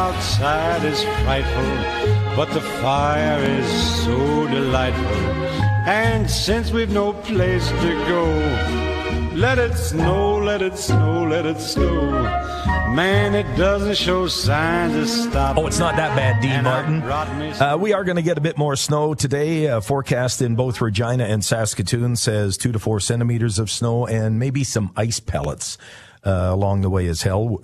outside is frightful, but the fire is so delightful. And since we've no place to go, let it snow, let it snow, let it snow. Man, it doesn't show signs of stopping. Oh, it's not that bad, Dean Martin. We are going to get a bit more snow today. Forecast in both Regina and Saskatoon says 2 to 4 centimeters of snow and maybe some ice pellets along the way as well.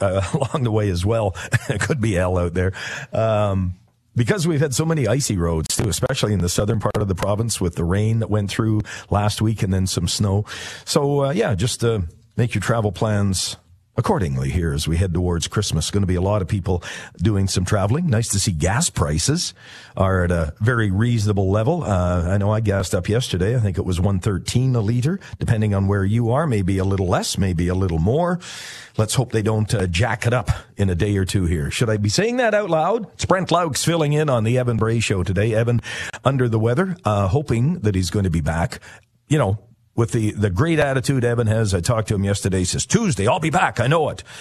It could be hell out there. Because we've had so many icy roads, too, especially in the southern part of the province with the rain that went through last week and then some snow. So, just make your travel plans accordingly here as we head towards Christmas. Going to be a lot of people doing some traveling. Nice to see gas prices are at a very reasonable level. I know I gassed up yesterday. I think it was $1.13 a liter, depending on where you are. Maybe a little less, maybe a little more. Let's hope they don't jack it up in a day or two here. Should I be saying that out loud? It's Brent Laux filling in on the Evan Bray Show today. Evan under the weather, hoping that he's going to be back. You know, with the great attitude Evan has. I talked to him yesterday. He says, Tuesday, I'll be back. I know it.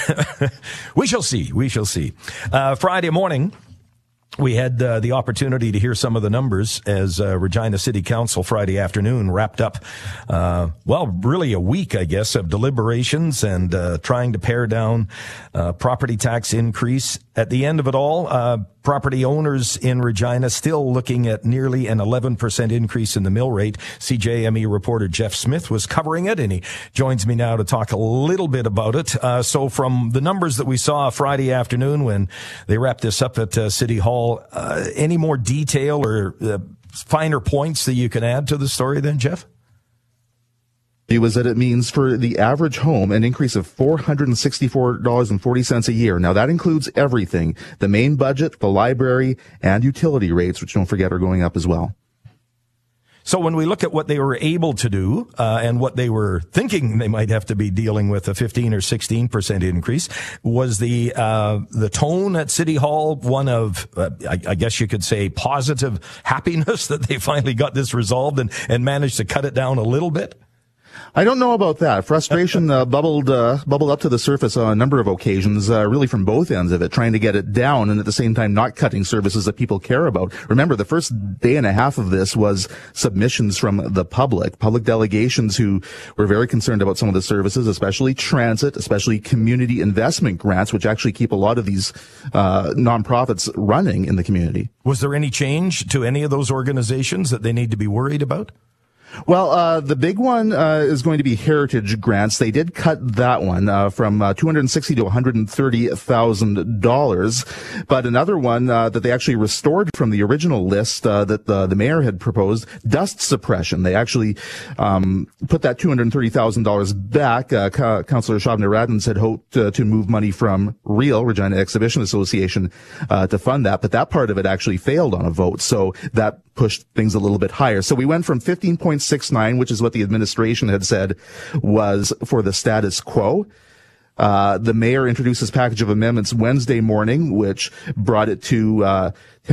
We shall see. We shall see. Friday morning, we had the opportunity to hear some of the numbers as Regina City Council Friday afternoon wrapped up, really a week, I guess, of deliberations and trying to pare down property tax increase. At the end of it all, property owners in Regina still looking at nearly an 11% increase in the mill rate. CJME reporter Jeff Smith was covering it, and he joins me now to talk a little bit about it. So from the numbers that we saw Friday afternoon when they wrapped this up at City Hall, any more detail or finer points that you can add to the story then, Jeff? It was that it means for the average home an increase of $464.40 a year. Now that includes everything, the main budget, the library, and utility rates, which don't forget are going up as well. So when we look at what they were able to do and what they were thinking they might have to be dealing with, a 15 or 16% increase, was the tone at City Hall one of, I guess you could say, positive happiness that they finally got this resolved and managed to cut it down a little bit? I don't know about that. Frustration bubbled up to the surface on a number of occasions, really from both ends of it, trying to get it down and at the same time not cutting services that people care about. Remember, the first day and a half of this was submissions from the public delegations who were very concerned about some of the services, especially transit, especially community investment grants, which actually keep a lot of these nonprofits running in the community. Was there any change to any of those organizations that they need to be worried about? Well, the big one is going to be heritage grants. They did cut that one from $260,000 to $130,000. But another one that they actually restored from the original list that the mayor had proposed, dust suppression. They actually put that $230,000 back. Councillor Shabna Radins had hoped to move money from REAL, Regina Exhibition Association, to fund that. But that part of it actually failed on a vote. So that pushed things a little bit higher. So we went from 15.69, which is what the administration had said was for the status quo. The mayor introduced his package of amendments Wednesday morning, which brought it to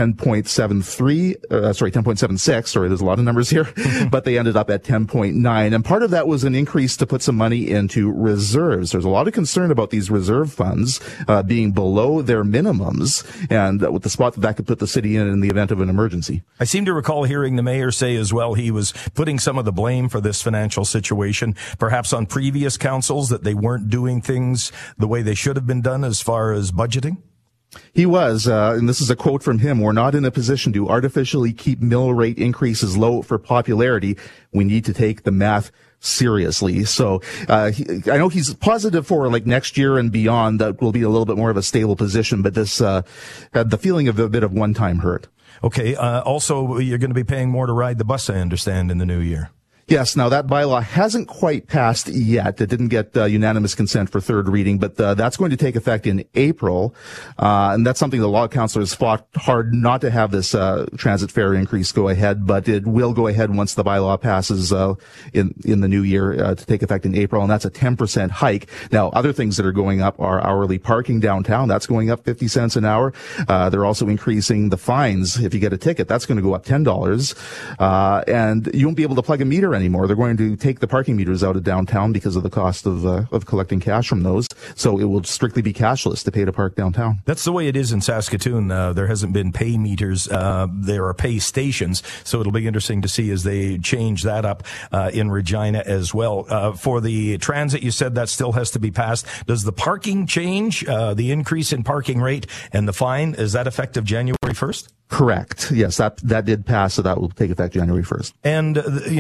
10.76. Sorry, there's a lot of numbers here, but they ended up at 10.9. And part of that was an increase to put some money into reserves. There's a lot of concern about these reserve funds being below their minimums, and with the spot that could put the city in the event of an emergency. I seem to recall hearing the mayor say as well he was putting some of the blame for this financial situation perhaps on previous councils, that they weren't doing things the way they should have been done as far as budgeting. He was, and this is a quote from him, "We're not in a position to artificially keep mill rate increases low for popularity. We need to take the math seriously." So I know he's positive for like next year and beyond that will be a little bit more of a stable position, but this had the feeling of a bit of one-time hurt. Okay. Also, you're going to be paying more to ride the bus, I understand, in the new year. Yes. Now that bylaw hasn't quite passed yet. It didn't get unanimous consent for third reading, but that's going to take effect in April. And that's something the law councillors fought hard not to have this transit fare increase go ahead, but it will go ahead once the bylaw passes in the new year to take effect in April, and that's a 10% hike. Now, other things that are going up are hourly parking downtown. That's going up 50 cents an hour. They're also increasing the fines if you get a ticket. That's going to go up $10. And you won't be able to plug a meter matter anymore. They're going to take the parking meters out of downtown because of the cost of collecting cash from those. So it will strictly be cashless to pay to park downtown. That's the way it is in Saskatoon. There hasn't been pay meters. There are pay stations. So it'll be interesting to see as they change that up in Regina as well. For the transit, you said that still has to be passed. Does the parking change, the increase in parking rate and the fine, is that effective January 1st? Correct. Yes, that did pass, so that will take effect January 1st. And,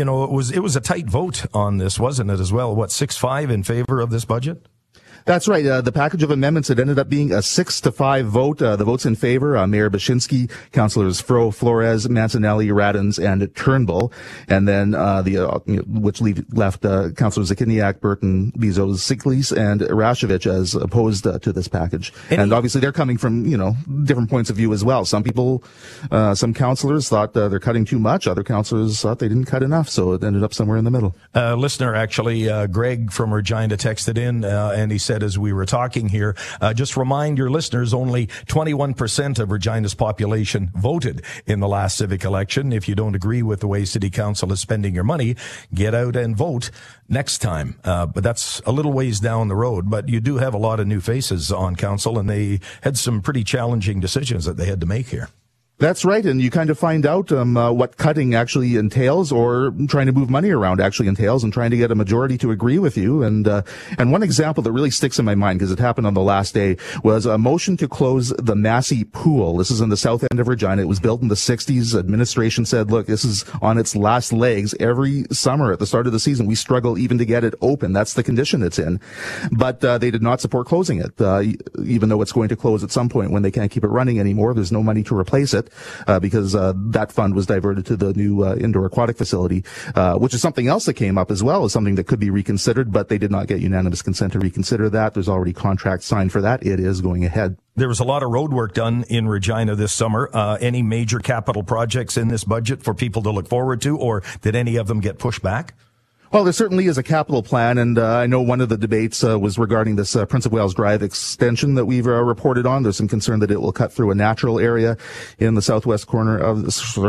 it was a tight vote on this, wasn't it, as well? 6-5 in favor of this budget? That's right. The package of amendments, it ended up being a 6-5 vote. The votes in favor, Mayor Bashinsky, Councillors Fro, Flores, Mancinelli, Radins, and Turnbull. And then, which left, Councillors Zakiniak, Burton, Bezos, Siklis, and Rashevich as opposed to this package. And obviously they're coming from, different points of view as well. Some people, some councillors thought they're cutting too much. Other councillors thought they didn't cut enough. So it ended up somewhere in the middle. Listener, actually, Greg from Regina texted in, and he said, as we were talking here, just remind your listeners, only 21% of Regina's population voted in the last civic election. If you don't agree with the way City Council is spending your money, get out and vote next time. But that's a little ways down the road. But you do have a lot of new faces on council, and they had some pretty challenging decisions that they had to make here. That's right, and you kind of find out what cutting actually entails, or trying to move money around actually entails, and trying to get a majority to agree with you. And one example that really sticks in my mind, because it happened on the last day, was a motion to close the Massey Pool. This is in the south end of Regina. It was built in the 60s. Administration said, look, this is on its last legs. Every summer at the start of the season, we struggle even to get it open. That's the condition it's in. But they did not support closing it, even though it's going to close at some point when they can't keep it running anymore. There's no money to replace it. Because that fund was diverted to the new indoor aquatic facility, which is something else that came up as well as something that could be reconsidered, but they did not get unanimous consent to reconsider that. There's already contracts signed for that. It is going ahead. There was a lot of road work done in Regina this summer. Any major capital projects in this budget for people to look forward to, or did any of them get pushed back? Well, there certainly is a capital plan, and I know one of the debates was regarding this Prince of Wales Drive extension that we've reported on. There's some concern that it will cut through a natural area in the southeast corner of the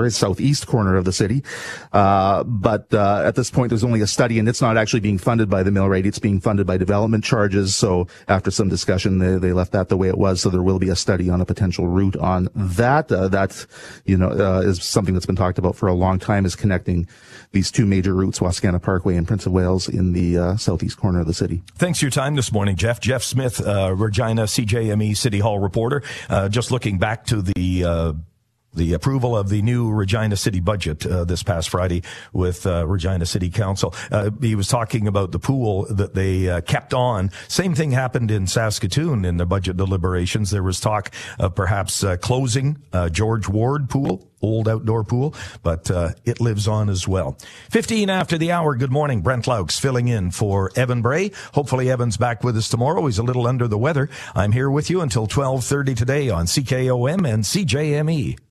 city. But at this point, there's only a study, and it's not actually being funded by the mill rate. It's being funded by development charges. So after some discussion, they left that the way it was. So there will be a study on a potential route on that. That is something that's been talked about for a long time, is connecting these two major routes, Wascana Parkway and Prince of Wales, in the southeast corner of the city. Thanks for your time this morning, Jeff. Jeff Smith, Regina CJME City Hall reporter. Just looking back to the approval of the new Regina City budget this past Friday with Regina City Council. He was talking about the pool that they kept on. Same thing happened in Saskatoon in the budget deliberations. There was talk of perhaps closing George Ward Pool, old outdoor pool, but it lives on as well. 15 after the hour. Good morning. Brent Laux filling in for Evan Bray. Hopefully Evan's back with us tomorrow. He's a little under the weather. I'm here with you until 12:30 today on CKOM and CJME.